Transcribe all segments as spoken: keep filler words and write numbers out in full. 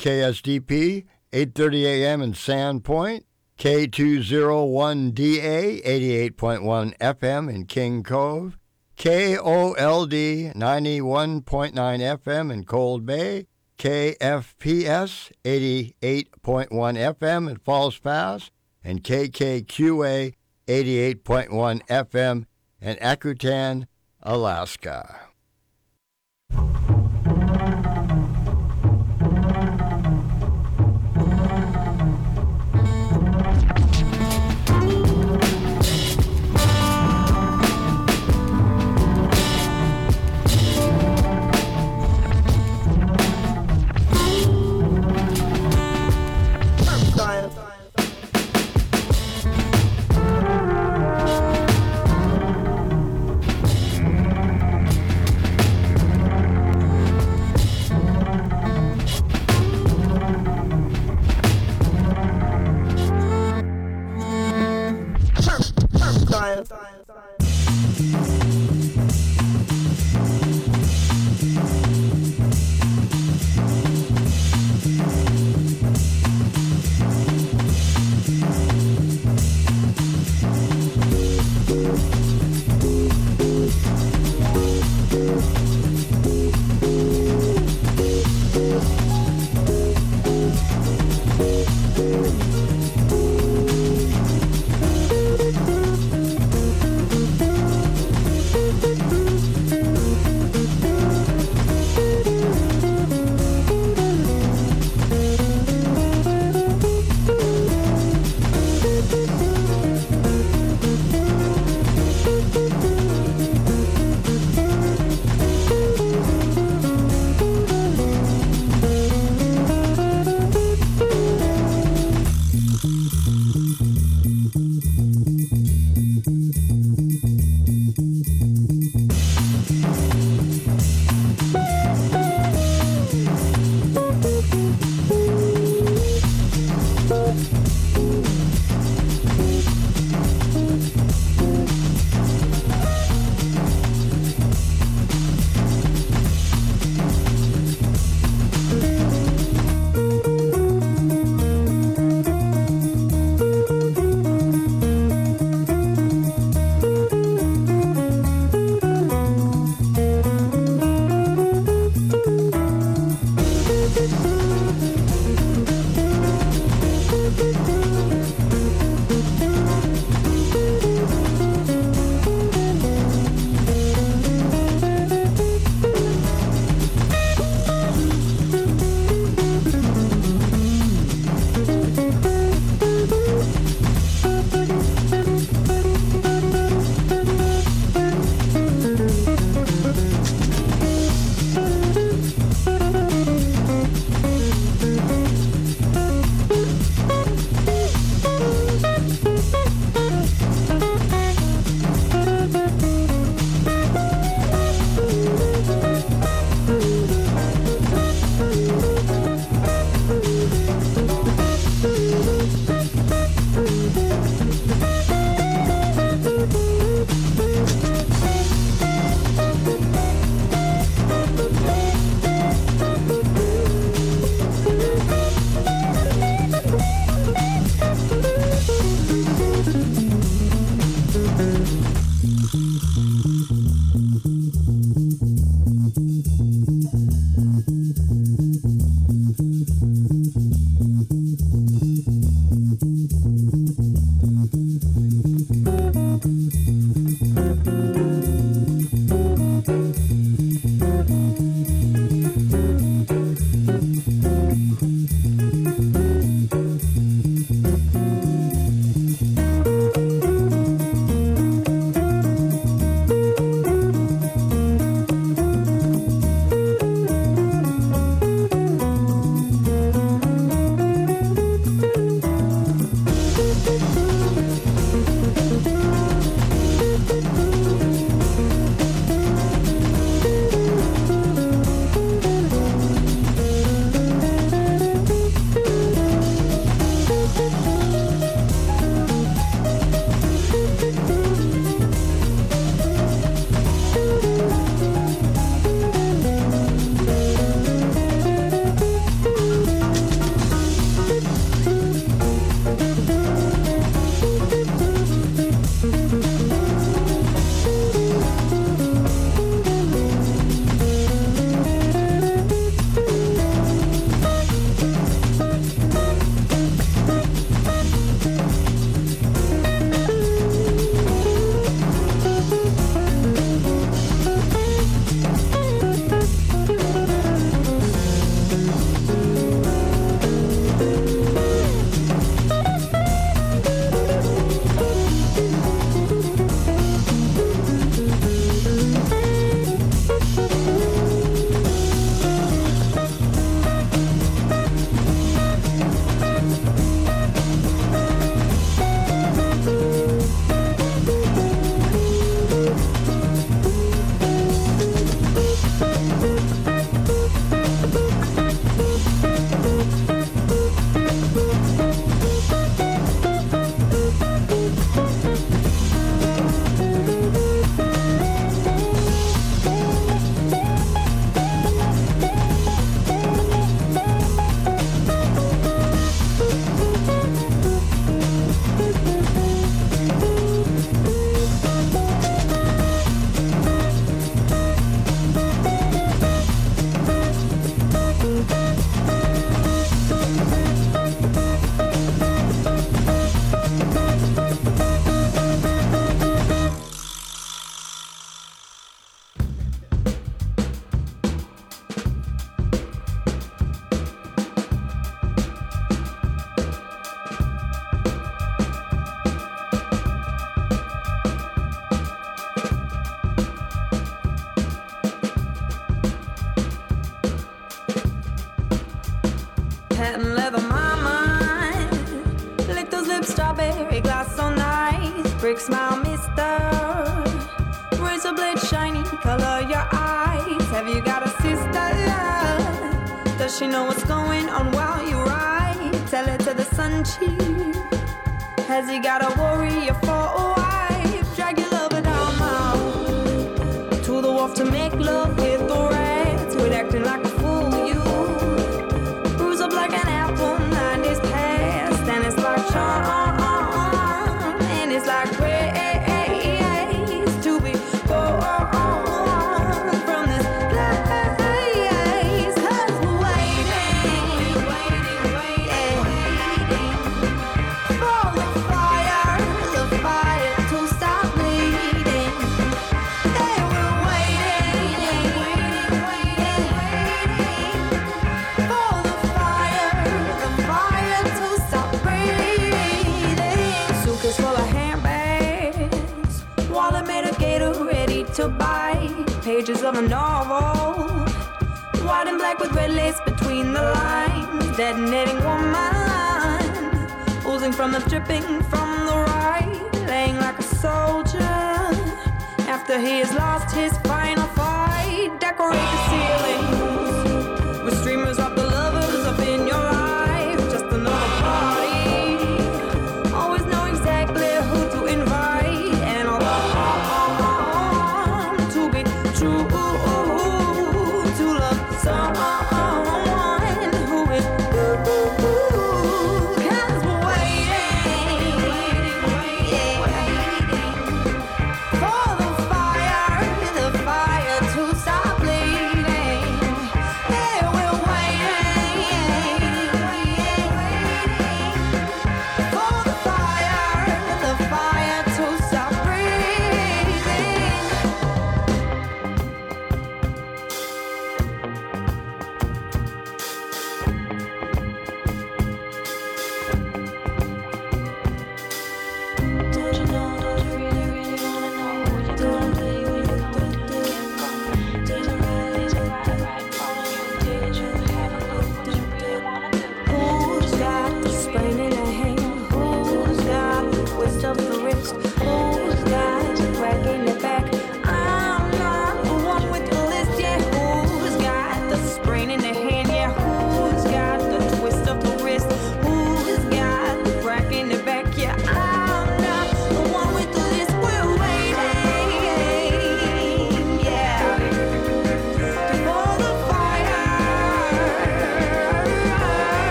K S D P, eight thirty a.m. in Sandpoint, K two oh one D A, eighty-eight point one F M in King Cove, K O L D, ninety-one point nine F M in Cold Bay, K F P S, eighty-eight point one F M in Falls Pass, and K K Q A, eighty-eight point one F M in Akutan, Alaska. patent leather, my mind. Lick those lips, strawberry glass so nice. Brick smile, mister. Razor blade shiny, color your eyes. Have you got a sister? Does she know what's going on while you ride? Tell it to the sun chief. Has he got a warrior for a wife? Drag your lover down mouth to the wharf to make love with the rats. Quit acting like a fool, you. Bruise up like an apple, nine days past. And it's like charm, and it's like grace to be born from this place. 'Cause we're waiting, waiting, waiting, waiting for the fire, the fire to stop bleeding. They were waiting, waiting, waiting, waiting for the fire, the fire to stop breathing. Suitcase full of handbags, wallet made of gator ready to bite. Pages of a novel, white and black with red lace between the lines. Detonating woman, oozing from the dripping from the right. Laying like a soldier after he has lost his final fight. Decorate the ceilings with streamers of the lovers up in your life. Just another party. Always know exactly who to invite. And all the harm to be true. To love someone who is you. 'Cause we're waiting, waiting, waiting, waiting for the fire, the fire to stop bleeding.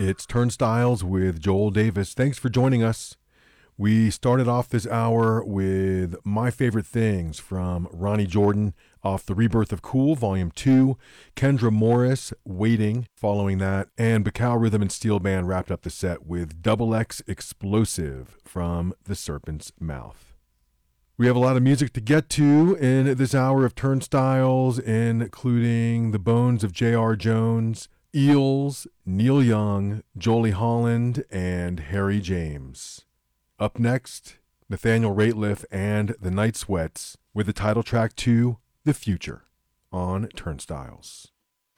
It's Turnstiles with Joel Davis. Thanks for joining us. We started off this hour with My Favorite Things from Ronnie Jordan off The Rebirth of Cool, Volume two. Kendra Morris, Waiting, following that. And Bacow Rhythm and Steel Band wrapped up the set with Double X Explosive from The Serpent's Mouth. We have a lot of music to get to in this hour of Turnstiles, including The Bones of J R. Jones, Eels, Neil Young, Jolie Holland, and Harry James. Up next, Nathaniel Rateliff and the Night Sweats with the title track to The Future on Turnstiles.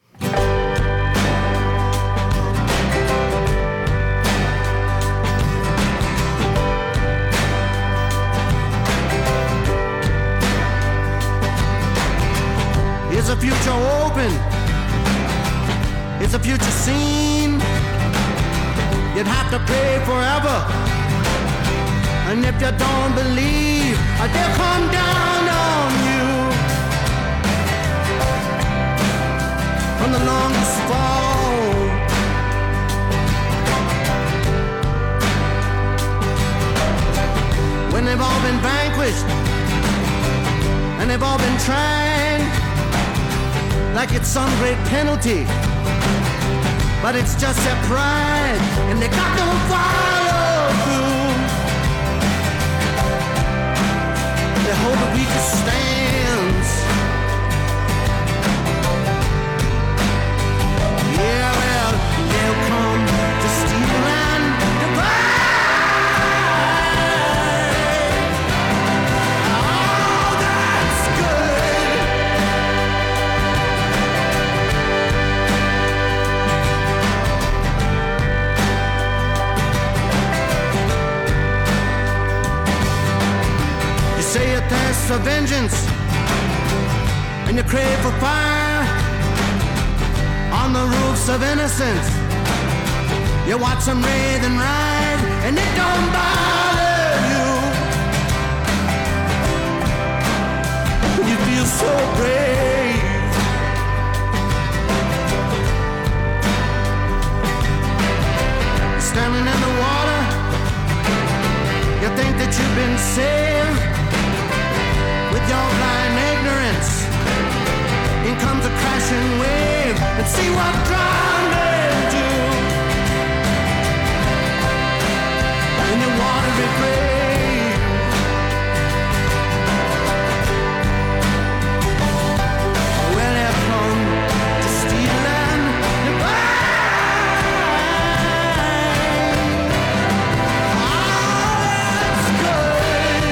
Is the future open? Is the future seen? You'd have to pray forever. And if you don't believe, they'll come down on you. From the longest fall, when they've all been vanquished and they've all been tried, like it's some great penalty, but it's just their pride, and they got no follow through. They hold the weakest stands. Yeah, well, they'll come to steal and divide. Oh, that's good. You say you thirst for vengeance and you crave for fire on the roofs of innocence. You watch them writhe and ride and it don't bother you. You feel so brave. Standing in the water, you think that you've been saved. With your blind ignorance, in comes a crashing wave, and see what drowning do. In your watery grave, well, they've come to steal and divide. Oh, that's good.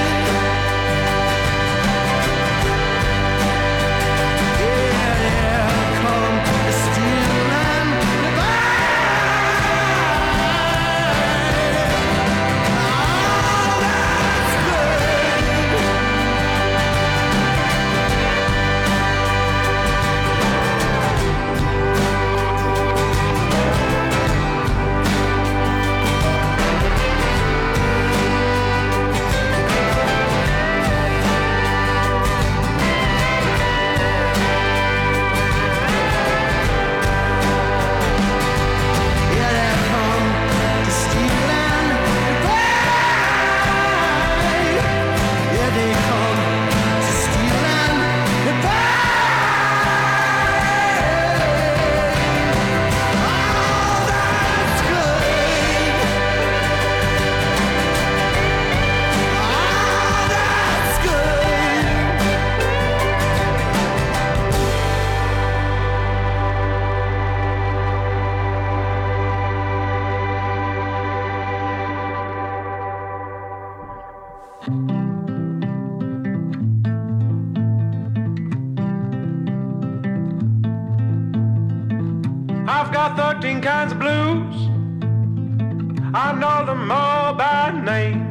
I've got thirteen kinds of blues. I know them all by name.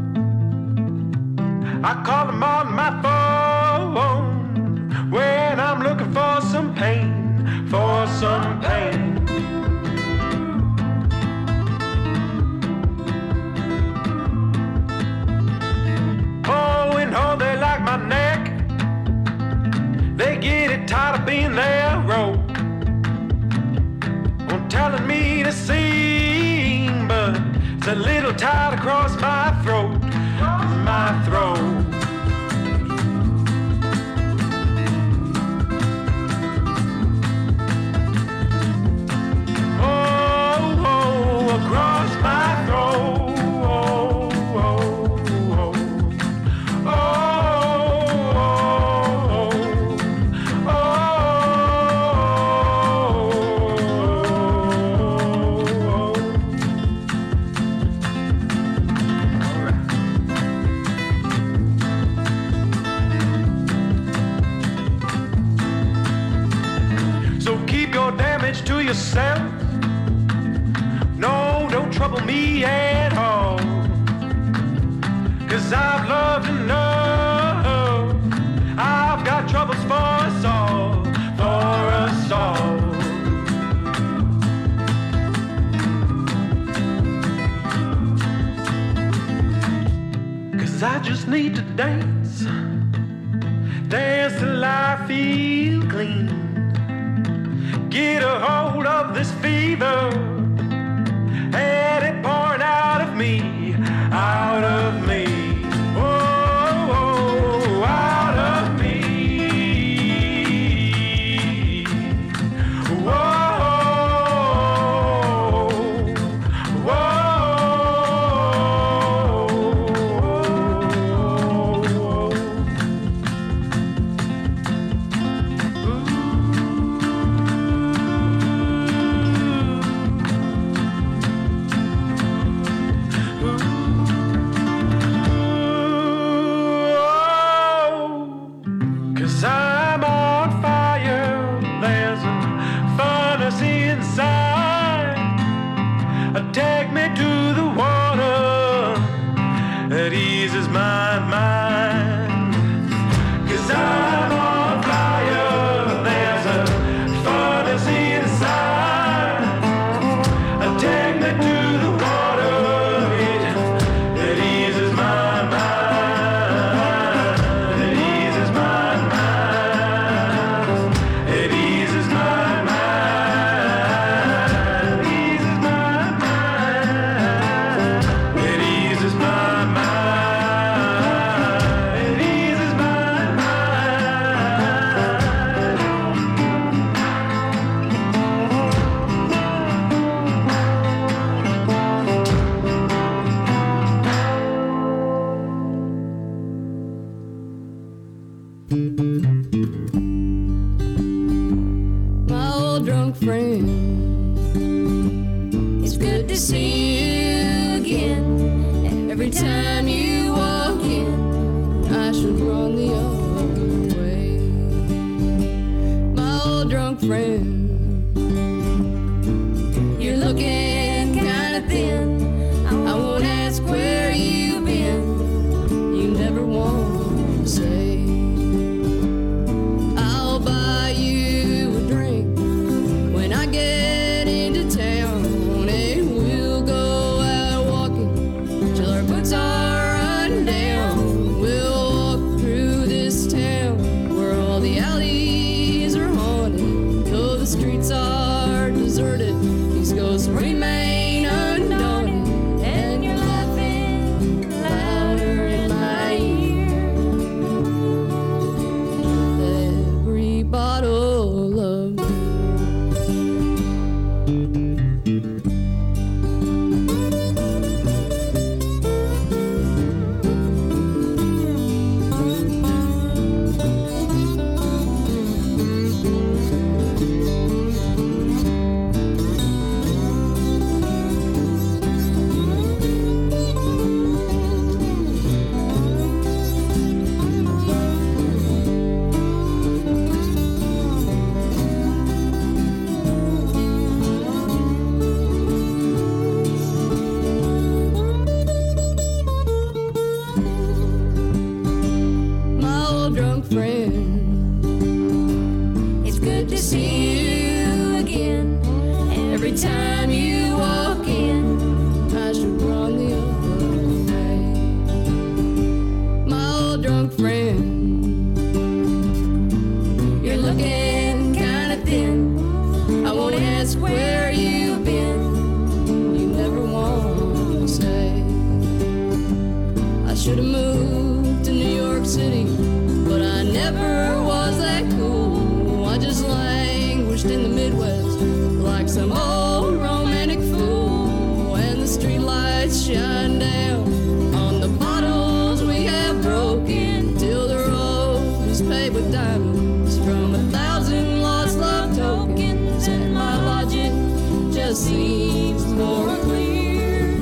I call them on my phone when I'm looking for some pain, for some pain. Oh, and oh, they like my neck. They get it tired of being there, road. Telling me to see It's a little tight across my throat, my throat. Oh, oh, across my throat. Oh, oh, oh. Oh, oh, oh, oh. So keep your damage to yourself. No, don't trouble me at all. Cause I've loved enough. I've got troubles for us all, for us all. Cause I just need to dance. Dance till I feel clean. Get a hold of this fever. Had it pouring out of me, out of me. Oh, oh, out of me. Whoa, Cause I'm on fire, there's a furnace inside. Take me to the water that eases my mind. Cause I'm on fire, there's a furnace inside. Take me to the water that eases my mind. It eases my mind. It eases my mind. It eases my mind. It eases my mind. It eases my My old drunk friend, it's good to see you again. Every time you walk in, I should run the other way. My old drunk friend, you're looking kinda thin. I won't ask where you've been. You never want to say. I'll buy you a drink when I get into town, and we'll go out walking till our boots are run down. We'll walk through this town where all the alleys are haunted, though the streets are deserted. These ghosts remain undaunted, and you're laughing louder in my ear. Every bottle of beer. My old drunk friend, it's good to see you again. Every time you walk in, I should run the other way. My old drunk friend, you're looking kinda thin. I won't ask where you've been. You never want to quite cool. I just languished in the Midwest like some old romantic fool. And the streetlights shine down on the bottles we have broken, till the road is paved with diamonds from a thousand lost love tokens. And my logic just seems more clear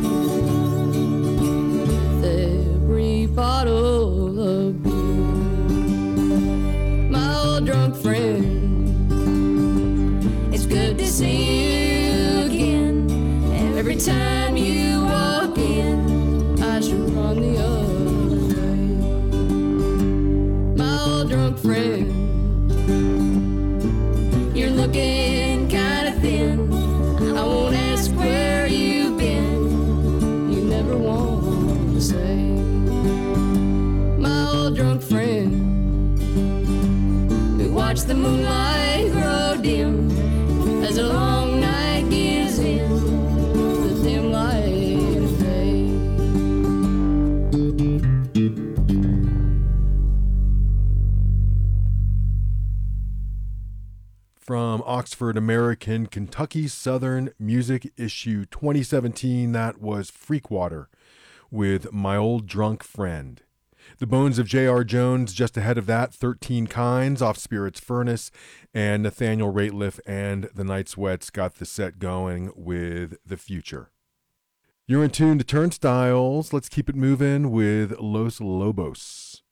with every bottle of beer. My old drunk friend, it's good to see you again. Every time you walk in, I should run the other way. My old drunk friend, you're looking kinda thin. I won't ask where you've been, you never want to say. My old drunk friend, we watch the moonlight grow dim as a long night gives in the dim light of day. From Oxford American, Kentucky Southern Music Issue twenty seventeen, that was Freakwater with My Old Drunk Friend. The Bones of J R. Jones, just ahead of that, thirteen Kinds off Spirit's Furnace, and Nathaniel Rateliff and the Night Sweats got the set going with The Future. You're in tune to Turnstiles. Let's keep it moving with Los Lobos.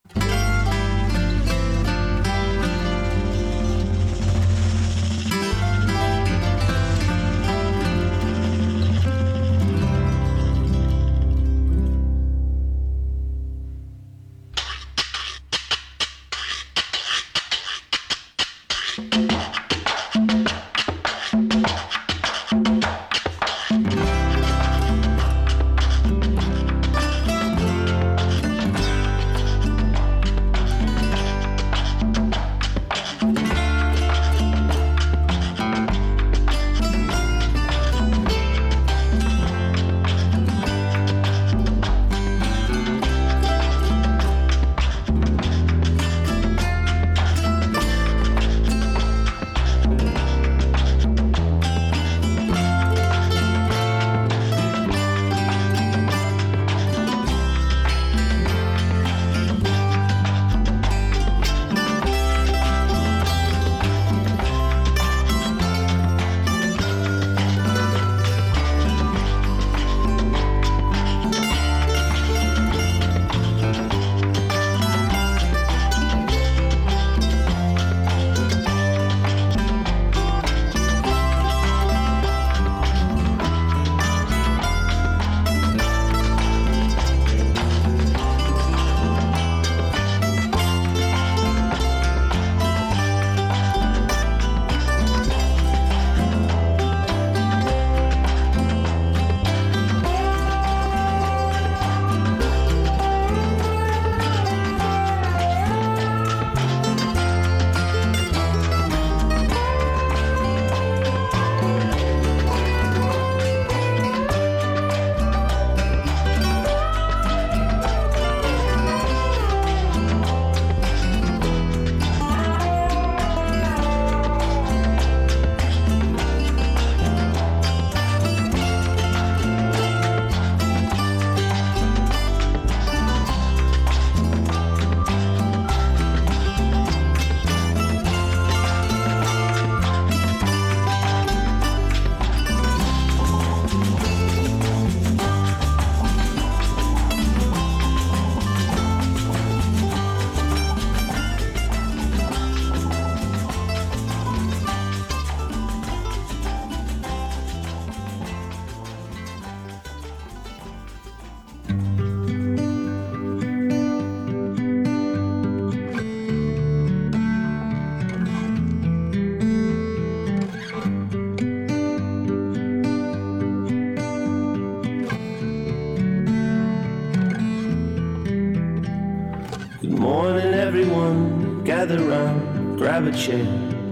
everyone, gather round, grab a chair.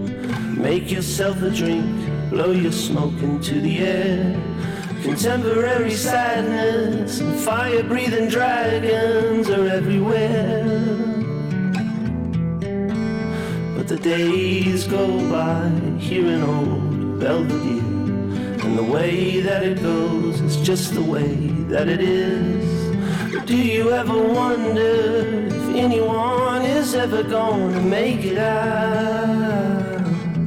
Make yourself a drink, blow your smoke into the air. Contemporary sadness and fire-breathing dragons are everywhere. But the days go by here in old Belvedere, and the way that it goes is just the way that it is. But do you ever wonder if anyone is ever gonna make it out?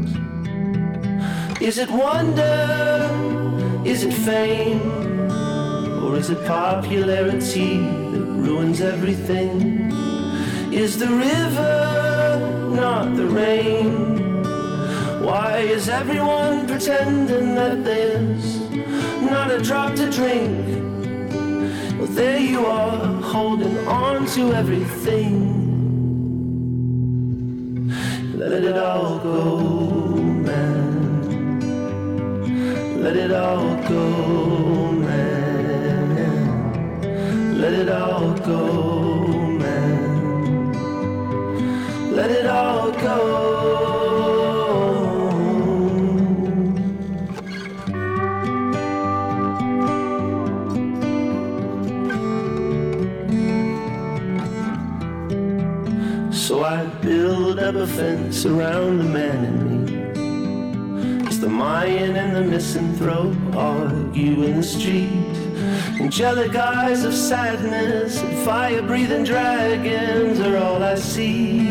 Is it wonder? Is it fame? Or is it popularity that ruins everything? Is the river not the rain? Why is everyone pretending that there's not a drop to drink? Well, there you are, holding on to everything. Let it all go, man. Let it all go, man. Let it all go, man. Let it all go. So I build up a fence around the man in me. It's the Mayan and the misanthrope argue in the street. Angelic eyes of sadness and fire-breathing dragons are all I see.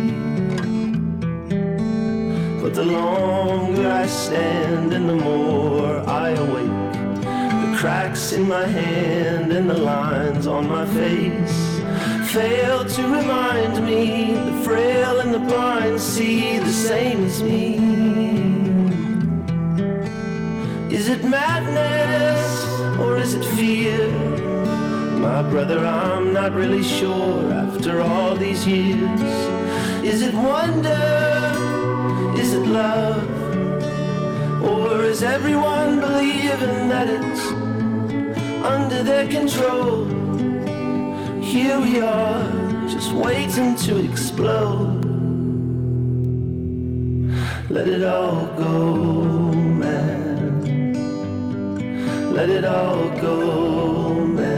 But the longer I stand and the more I awake, the cracks in my hand and the lines on my face fail to remind me the frail and the blind see the same as me. Is it madness or is it fear? My brother, I'm not really sure after all these years. Is it wonder? Is it love? Or is everyone believing that it's under their control? Here we are, just waiting to explode. Let it all go, man. Let it all go,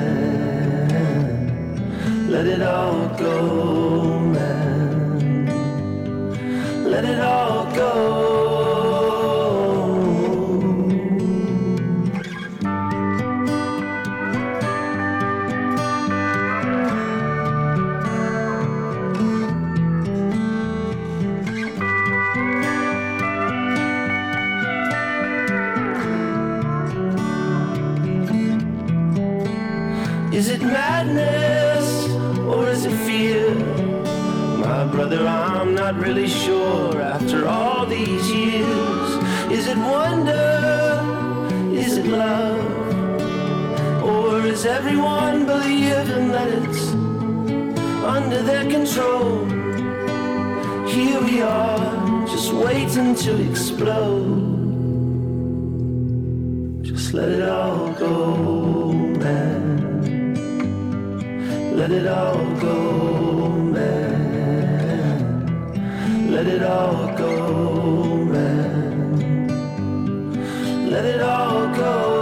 man. Let it all go, man. Let it all go. Is it madness or is it fear? My brother, I'm not really sure after all these years. Is it wonder? Is it love? Or is everyone believing that it's under their control? Here we are, just waiting to explode. Just let it all go, man. Let it all go, man. Let it all go, man. Let it all go.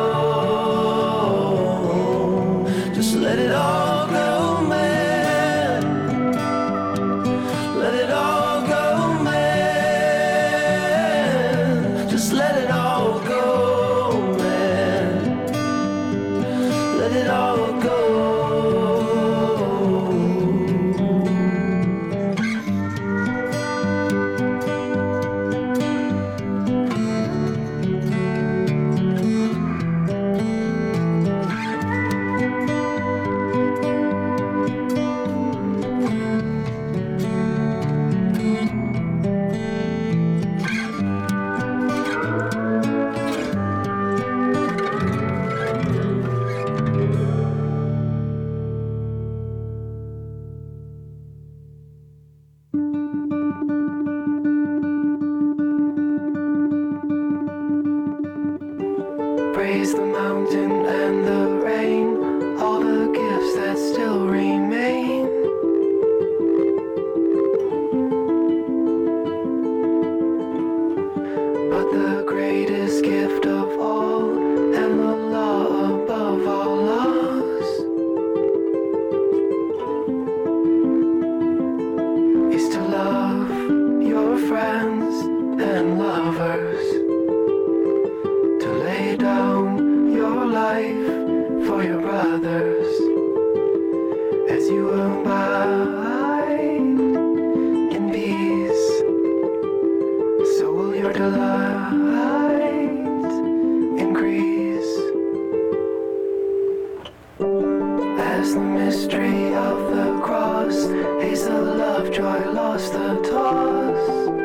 Just let it all go, man. Let it all go, man. Just let it all go, man. Let it all go. Praise the mountain and the rain, all the gifts that still remain. But the greatest gift of all, and the law above all laws, is to love your friends. delight increase as the mystery of the cross haste the love joy lost the toss.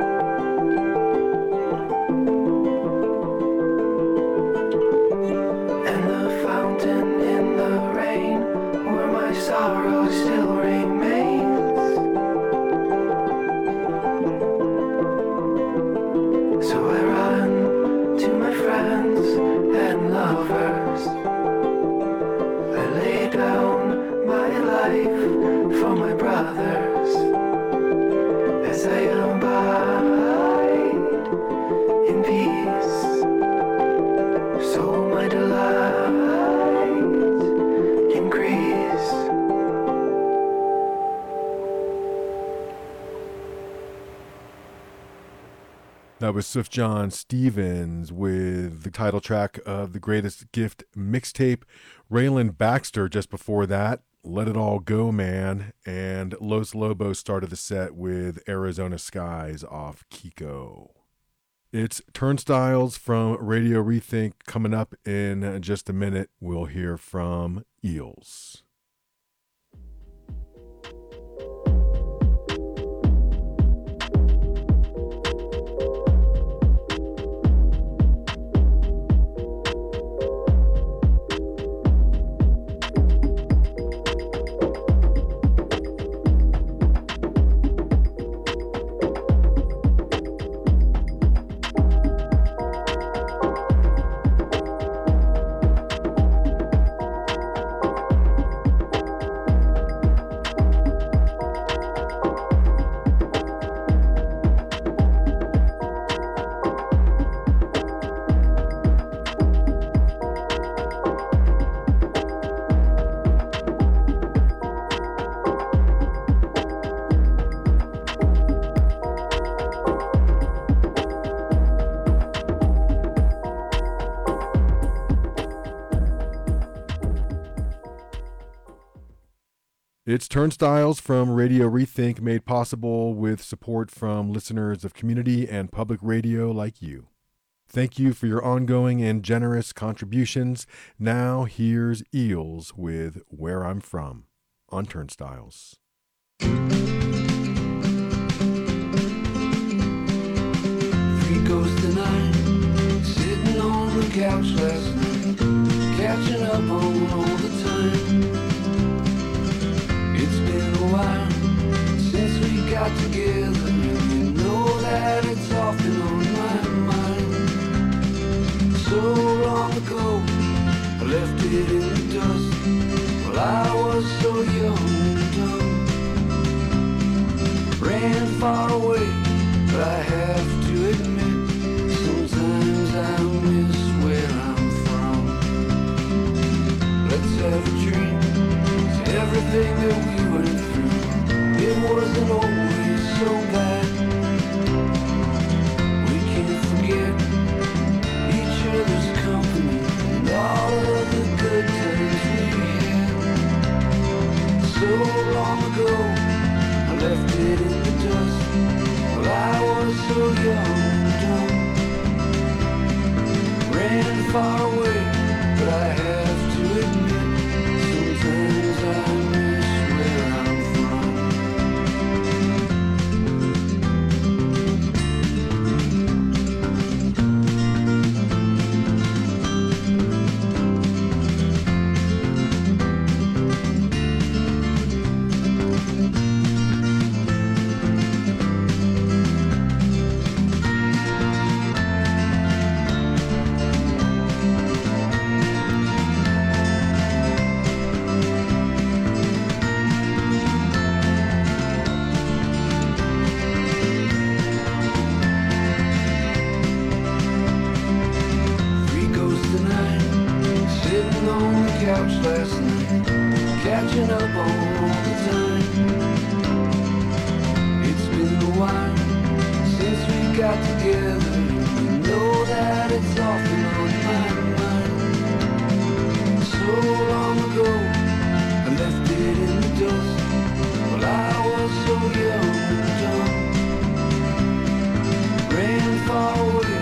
And the fountain in the rain where my sorrow still remains. So I run to my friends and lovers. I lay down my life for my brothers as I abide in peace. So my delight increase. That was Sufjan Stevens with the title track of the Greatest Gift mixtape. Raylan Baxter just before that, Let It All Go Man. And Los Lobos started the set with Arizona Skies off Kiko. It's Turnstiles from Radio Rethink coming up in just a minute. We'll hear from Eels. It's Turnstiles from Radio Rethink, made possible with support from listeners of community and public radio like you. Thank you for your ongoing and generous contributions. Now here's Eels with Where I'm From on Turnstiles. Three ghosts tonight, sitting on the couch last night, catching up on all the time. It's been a while since we got together, and you know that it's often on my mind. So long ago, I left it in the dust. Well, I was so young and dumb, ran far away, but I have to admit, sometimes I miss where I'm from. Let's have a drink. Everything that we went through, it wasn't always so bad. We can't forget each other's company and all of the good times we had. So long ago, I left it in the dust. Well, I was so young and dumb, ran far away, but I have to admit, sometimes I miss where I'm from. Couch last night, catching up on all the time. It's been a while since we got together, you know that it's often on my mind. So long ago, I left it in the dust. Well, I was so young and dumb, ran far away.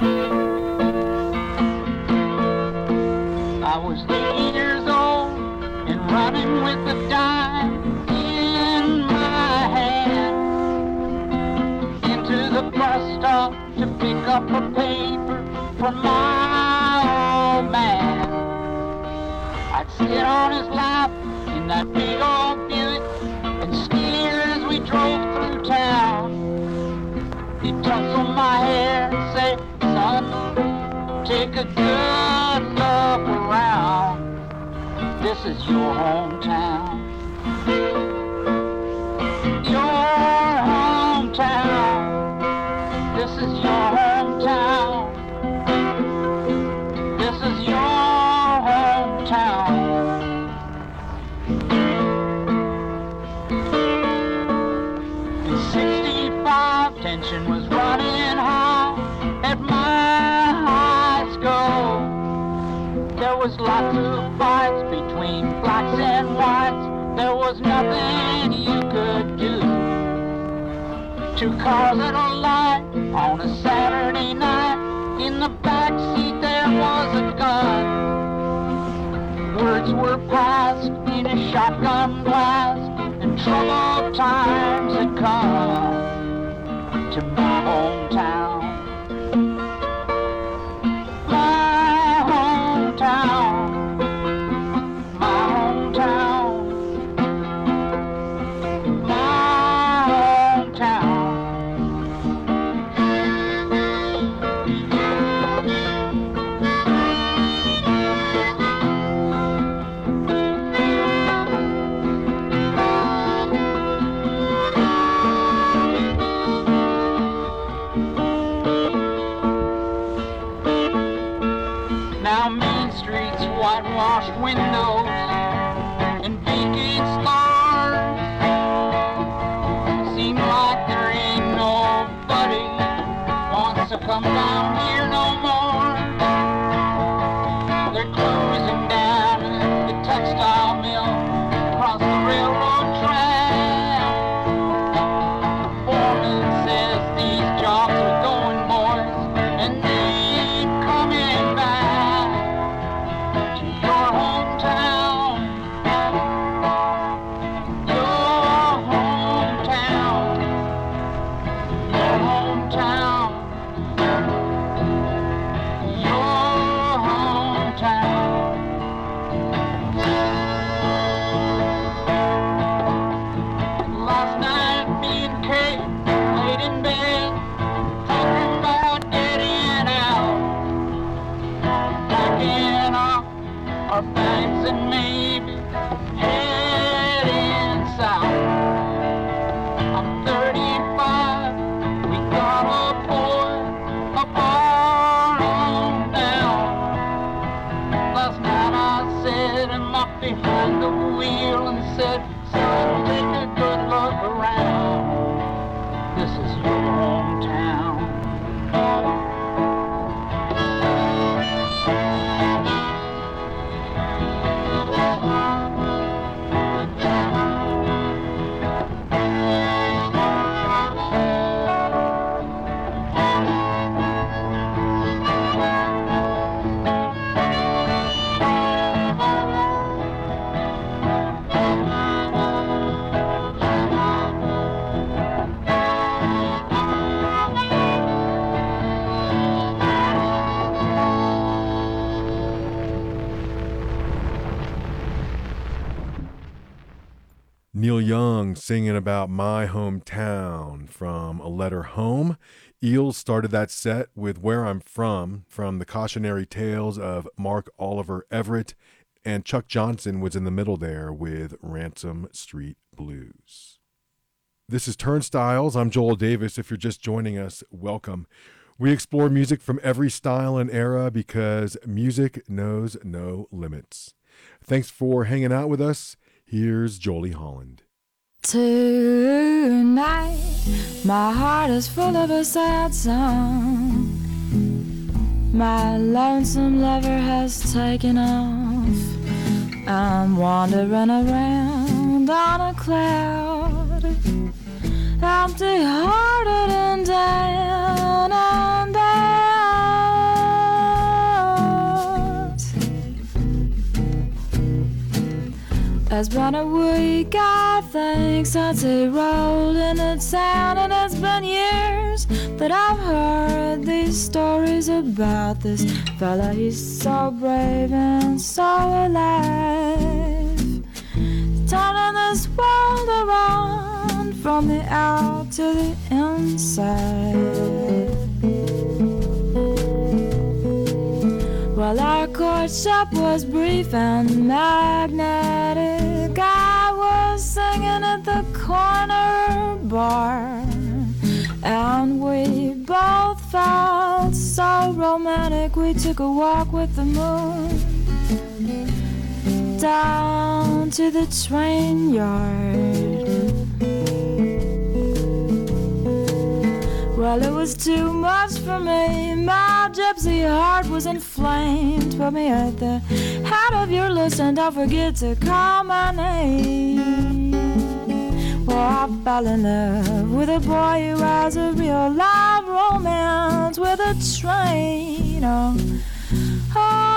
I was eight years old and running with a dime in my hand into the bus stop to pick up a paper from my old man. I'd sit on his lap in that big old Buick and steer as we drove through town. He'd tussle my hair and say, son, take a good look around. This is your hometown. Your hometown. This is your hometown. This is your hometown. In sixty-five, tension was running high at my high school. There was lots of fights between blacks and whites. There was nothing you could do. Two cars at a light on a Saturday night. In the back seat there was a gun. Words were passed in a shotgun blast, and troubled times had come to my hometown. My hometown. My hometown. My hometown. Now Main Street's whitewashed windows and vacant stars seem like there ain't nobody wants to come down here no more. They're closing down the textile mill across the railroad track. The foreman says these jobs are going, boys, and they ain't coming back to your hometown. Your hometown. Your hometown. Your hometown. Last night me and Kate laid in bed talking about getting out, packing up our bags and maybe heading south. I'm thirty-five, we got a boy, a bar on down. Last night I set him up behind the wheel and said, son, take a good look around. This is your hometown. Neil Young singing about my hometown from A Letter Home. Eels started that set with Where I'm From, from the cautionary tales of Mark Oliver Everett, and Chuck Johnson was in the middle there with Ransom Street Blues. This is Turnstiles. I'm Joel Davis. If you're just joining us, welcome. We explore music from every style and era because music knows no limits. Thanks for hanging out with us. Here's Jolie Holland. Tonight, my heart is full of a sad song. My lonesome lover has taken off. I'm wandering around on a cloud, empty-hearted and down and down. Has been a week, I think, since he rolled into town, and it's been years that I've heard these stories about this fella. He's so brave and so alive, turning this world around from the out to the inside. Well, our courtship was brief and magnetic. I was singing at the corner bar, and we both felt so romantic. We took a walk with the moon down to the train yard. Well, it was too much for me. My gypsy heart was inflamed. Put me at the head of your list and don't forget to call my name. Well, I fell in love with a boy who has a real live romance with a train. Oh, oh.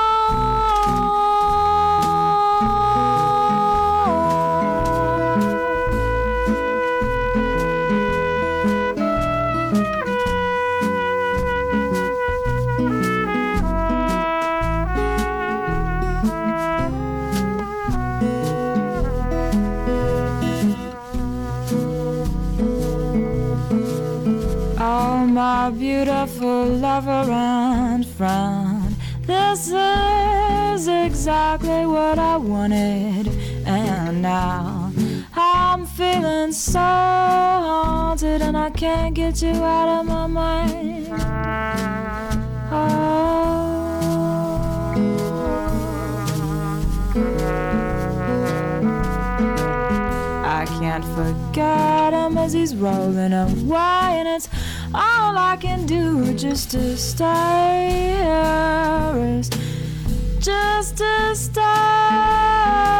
My beautiful lover and friend, this is exactly what I wanted, and now I'm feeling so haunted, and I can't get you out of my mind. Oh. I can't forget him as he's rolling away, and it's all I can do just to stay here is just to stay.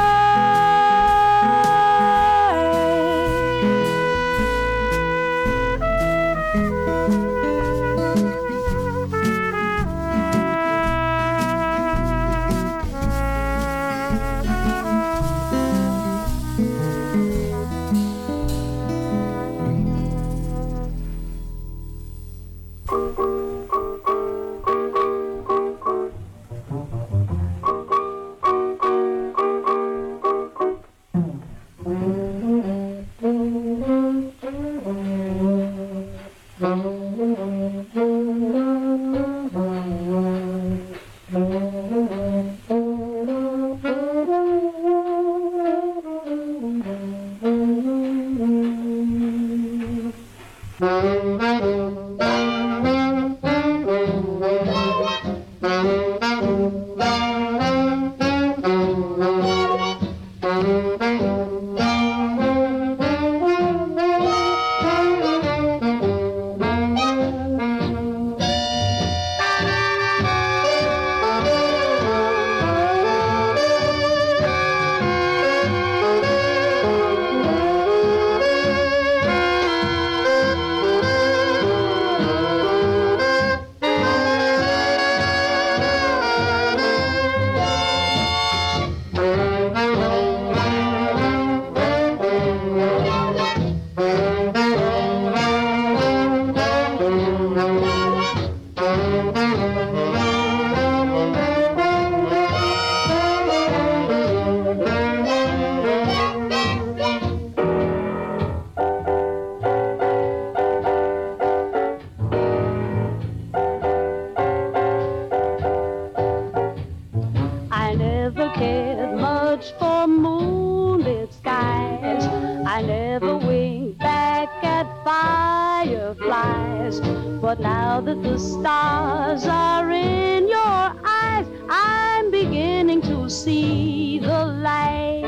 But now that the stars are in your eyes, I'm beginning to see the light.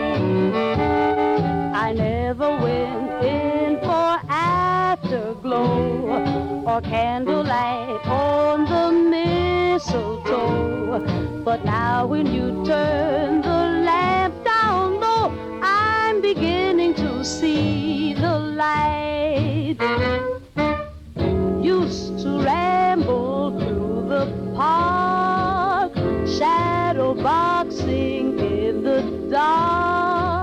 I never went in for afterglow or candlelight on the mistletoe. But now when you turn the lamp down low, I'm beginning to see the light. Used to ramble through the park, shadow boxing in the dark.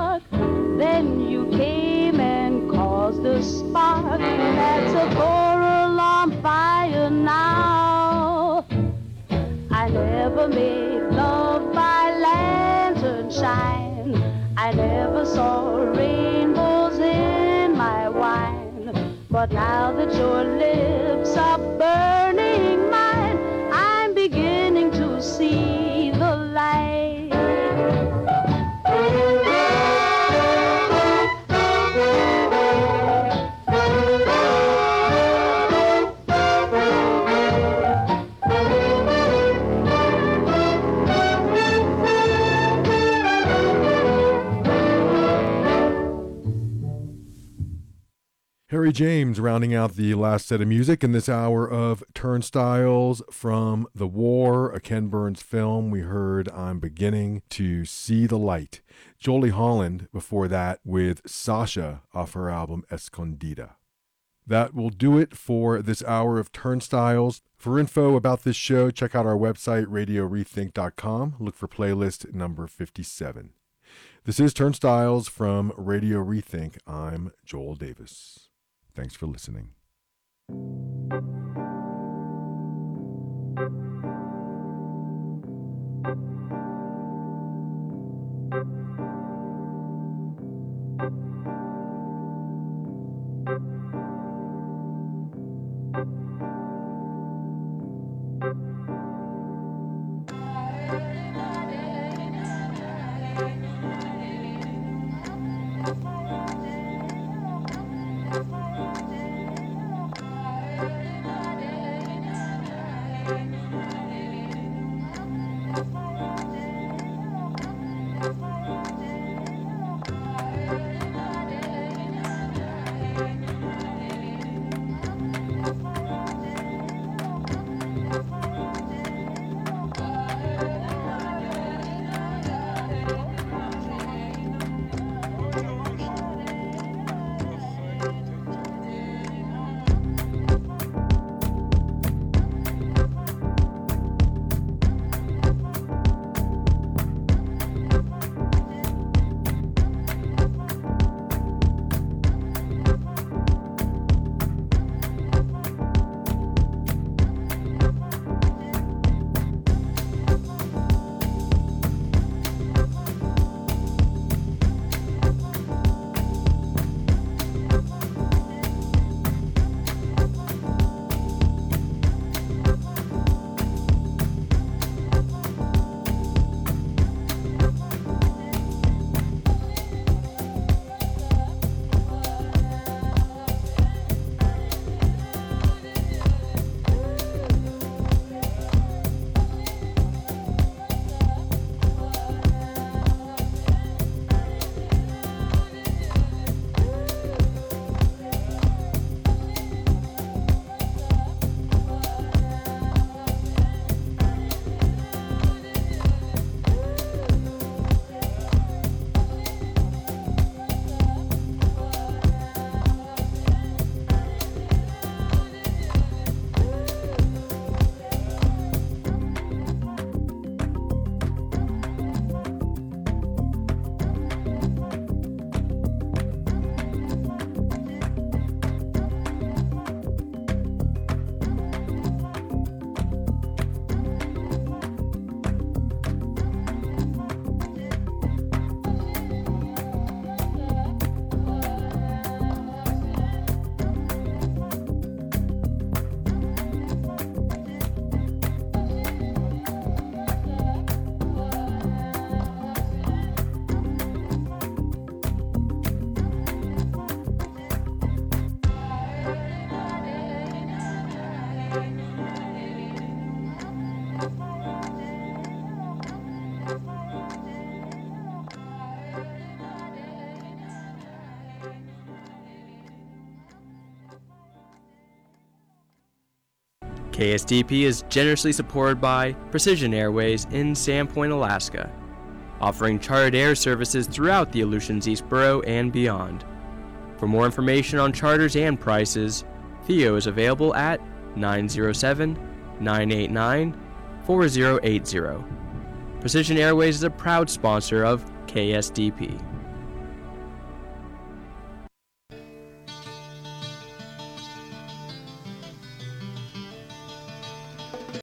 never made love by lantern shine. I never saw rainbows in my wine. But now that your lips are burning mine, I'm beginning to see the light. Harry James rounding out the last set of music in this hour of Turnstiles from The War, a Ken Burns film. We heard I'm Beginning to See the Light. Jolie Holland before that with Sasha off her album Escondida. That will do it for this hour of Turnstiles. For info about this show, check out our website, radio rethink dot com. Look for playlist number fifty-seven. This is Turnstiles from Radio Rethink. I'm Joel Davis. Thanks for listening. K S D P is generously supported by Precision Airways in Sandpoint, Alaska, offering chartered air services throughout the Aleutians East Borough and beyond. For more information on charters and prices, Theo is available at nine oh seven, nine eight nine, four oh eight oh. Precision Airways is a proud sponsor of K S D P.